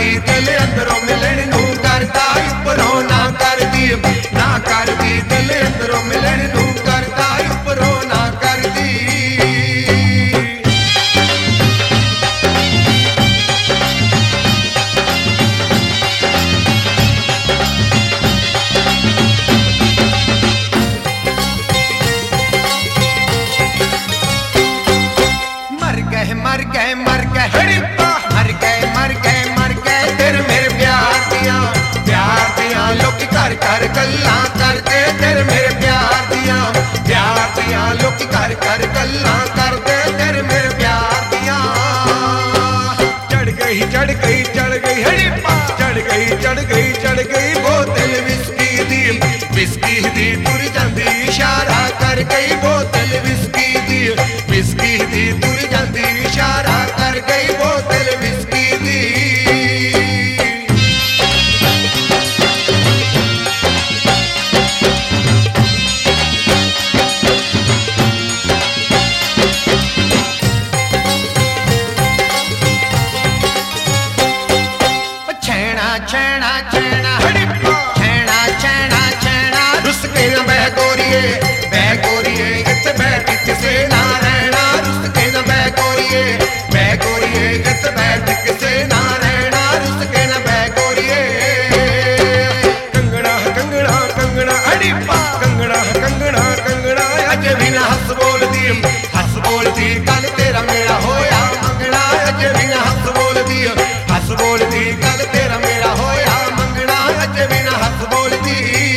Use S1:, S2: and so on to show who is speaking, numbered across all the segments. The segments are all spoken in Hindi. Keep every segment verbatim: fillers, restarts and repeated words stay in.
S1: करदी दिल अंदरों मिलन नू करदा उपरों ना करदी ना करदी दिल अंदरों मिलन नू करदा उपरों ना करदी। मर गए मर गए मर गए मर गए मर गए मर गए तेरे मेरे प्यार दिया प्यार दिया लोग घर घर गल्लां करदे तेरे मेरे प्यार दिया प्यार दिया लोग घर घर गल्लां करदे तेरे मेरे प्यार दिया। चढ़ गई चढ़ गई चढ़ गई हड़ीपा चढ़ गई चढ़ गई चढ़ गई बोतल विस्की दी विस्की दी तुर जांदी इशारा कर गई बोतल विस्की दी विस्की दी तुर जांदी इशारा कर गई बोतल विस्की दी। छैना छैना छैना छैना छैना छैना रुस के न बह गोरिए बह गोरिए इस बैठ किसे ना रहना रुस के न बह गोरिए बह गोरिए इस बैठ किसे ना रहना रुस के न बह गोरिए। कंगना कंगना कंगना अड़ीपा कंगना कंगना कंगना अजे भी ना हस बोल दी हस बोल दी कल तेरा मेरा होया मंगना अजे भी ना हस बोल दी हस बोल दी कल तेरा मेरा होया मंगना अजे भी ना हस बोल दी।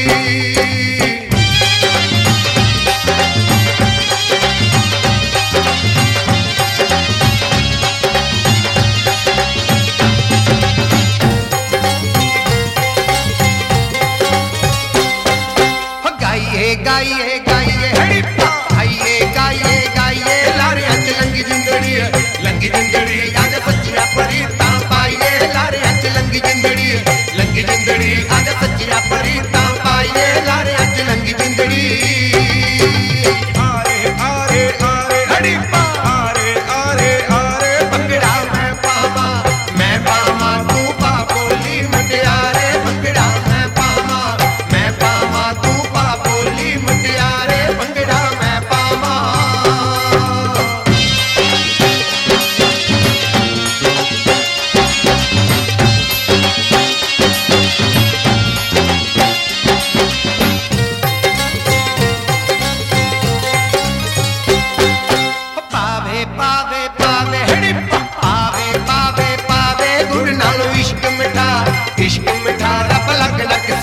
S1: गाइए गाइए गाइए हड़ीपा गाइए गाइए गाइए लारे अच लंगी जिंदड़ी लंगी जिंदड़ी आज सच्चिया परीता पाइए लारे अच लंगी जिंदड़ी लंगी जिंदड़ी आज सच्चिया परीता पाइए लारे अच लंगी जिंदड़ी। आरे आरे आरे हड़ीपा आरे आरे आरे भंगड़ा मैं पावा मैं पावा तू पा बोली मुटियारे भंगड़ा मैं पावा मैं पावा तू पा बोली मुटियारे भंगड़ा मैं पावा। पावे पावे पावे हड़ीपा पावे पावे पावे गुड़ नालों इश्क मिठा इश्क मिठा रब लग लग